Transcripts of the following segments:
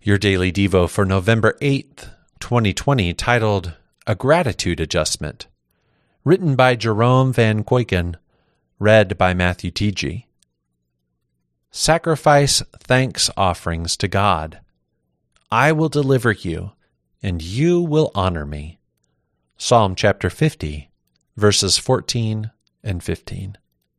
Your Daily Devo for November 8th, 2020, titled A Gratitude Adjustment, written by Jerome Van Kuyken, read by Matthew T.G. Sacrifice thanks offerings to God. I will deliver you, and you will honor me. Psalm chapter 50, verses 14 and 15.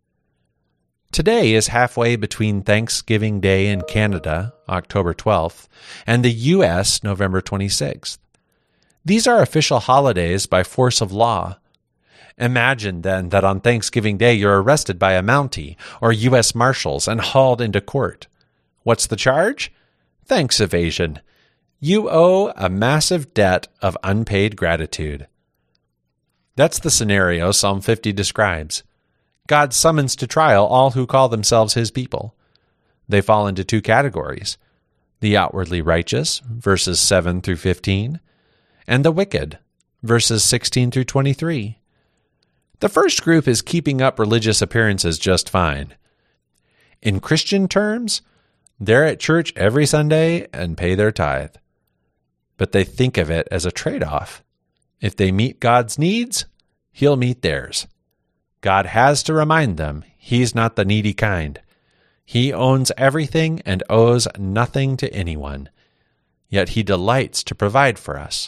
Today is halfway between Thanksgiving Day in Canada, October 12th, and the U.S., November 26th. These are official holidays by force of law. Imagine, then, that on Thanksgiving Day you're arrested by a Mountie or U.S. Marshals and hauled into court. What's the charge? Thanks evasion. You owe a massive debt of unpaid gratitude. That's the scenario Psalm 50 describes. God summons to trial all who call themselves his people. They fall into two categories: the outwardly righteous, verses 7 through 15, and the wicked, verses 16 through 23. The first group is keeping up religious appearances just fine. In Christian terms, they're at church every Sunday and pay their tithe. But they think of it as a trade-off. If they meet God's needs, he'll meet theirs. God has to remind them he's not the needy kind. He owns everything and owes nothing to anyone. Yet he delights to provide for us.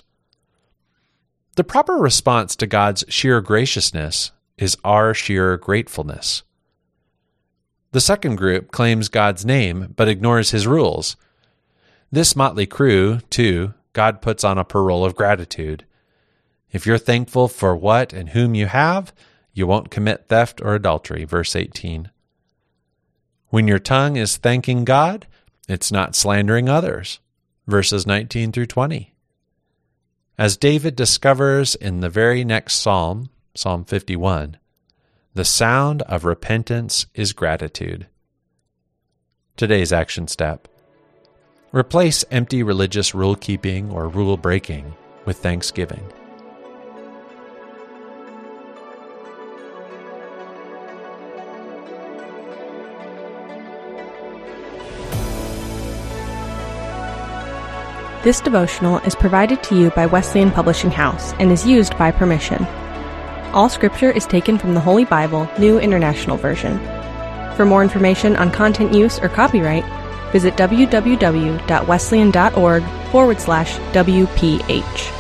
The proper response to God's sheer graciousness is our sheer gratefulness. The second group claims God's name but ignores his rules. This motley crew, too, God puts on a parole of gratitude. If you're thankful for what and whom you have, you won't commit theft or adultery, verse 18. When your tongue is thanking God, it's not slandering others, verses 19 through 20. As David discovers in the very next psalm, Psalm 51, the sound of repentance is gratitude. Today's action step: replace empty religious rule-keeping or rule-breaking with thanksgiving. This devotional is provided to you by Wesleyan Publishing House and is used by permission. All scripture is taken from the Holy Bible, New International Version. For more information on content use or copyright, visit www.wesleyan.org/WPH.